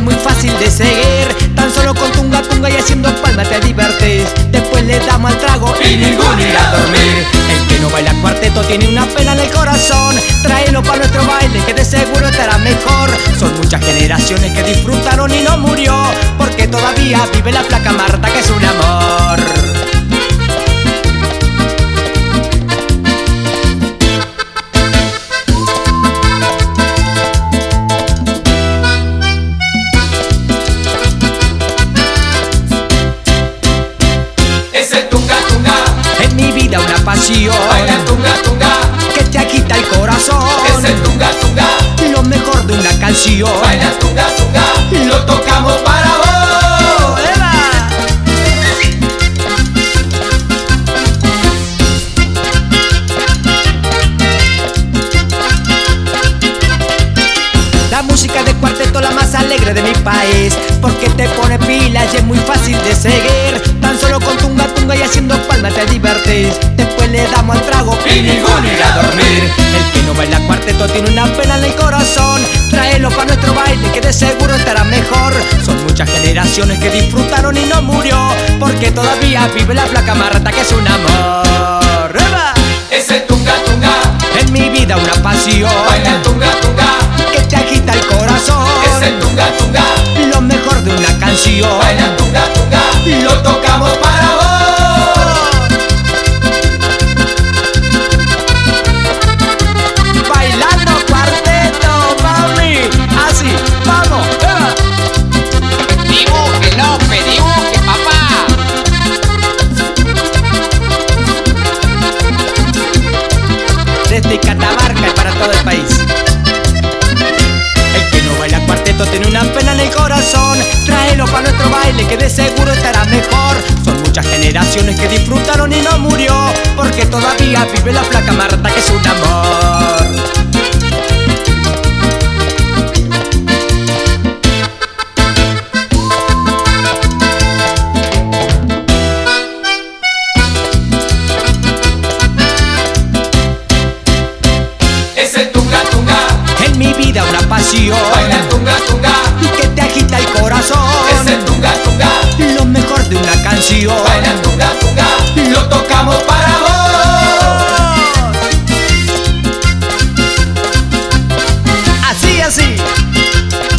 muy fácil de seguir. Tan solo con tunga tunga y haciendo palmas te divertís. Después le damos al trago y ninguno irá a dormir. El que no baila cuarteto tiene una pena en el corazón. Tráelo para nuestro baile que de seguro estará mejor. Son muchas generaciones que disfrutaron y no murió, porque todavía vive la flaca Marta, que es un amor. Una pasión, baila tunga tunga, que te agita el corazón. Es el tunga tunga, lo mejor de una canción. Baila tunga tunga, lo tocamos para vos. ¡Eva! La música de cuarteto la más alegre de mi país, porque te pone pilas y es muy fácil de seguir. Tan solo con tunga tunga y haciendo palmas te divertís. Después le damos al trago y ninguno irá a dormir. El que no baila cuarteto tiene una pena en el corazón. Tráelo para nuestro baile que de seguro estará mejor. Son muchas generaciones que disfrutaron y no murió, porque todavía vive la flaca Marta, que es un amor. ¡Eva! Es el tunga tunga, en mi vida una pasión. Baila tunga tunga, que te agita el corazón. Es el tunga tunga, lo mejor de una canción. Baila tunga tunga, lo tocamos para vos. Bailando cuarteto, mami. Así, vamos. ¡Eva! Dibuje, López, dibuje, papá. Desde Catamarca y para todo el país. El que no baila cuarteto tiene una pena en el corazón. Tráelo para nuestro baile que de seguro estará mejor. Son muchas generaciones que disfrutaron y no murió, porque todavía vive la flaca Marta, que es un amor. Es el tunga tunga, En mi vida una pasión. Baila tunga tunga, que te agita el corazón. Es el tunga tunga, lo mejor de una canción. Baila tunga tunga, lo tocamos para vos. Así, así.